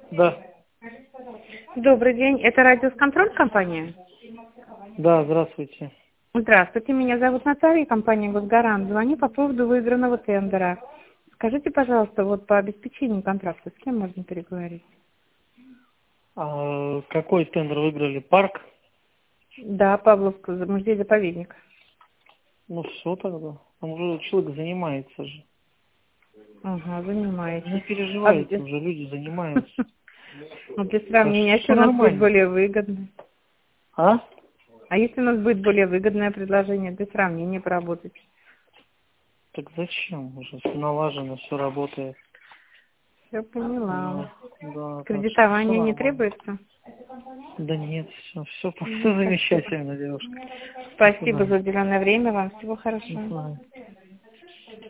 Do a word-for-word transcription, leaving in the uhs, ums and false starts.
Да, Добрый день, это радиоконтроль компания? да, здравствуйте. Здравствуйте, меня зовут Наталья, компания «Госгарант». Звоню по поводу выигранного тендера. Скажите, пожалуйста, вот по обеспечению контракта с кем можно переговорить? А какой тендер выиграли? Парк? Да, Павловка, за- музей-заповедник. Ну все тогда. Там уже человек занимается же. Ага, Не занимаетесь. А переживайте, где- уже люди занимаются. ну, для Да сравнения, если все у нас будет нормально. более выгодно? А? А если у нас будет более выгодное предложение для сравнения поработать? Так зачем? Уже все налажено, все работает. Все поняла. Да, да, так что все Кредитование не нормально. требуется? Да нет, все, все, все Ну, спасибо. замечательно, девушка. До Спасибо за свидания. уделенное время. Вам всего До хорошего. свидания.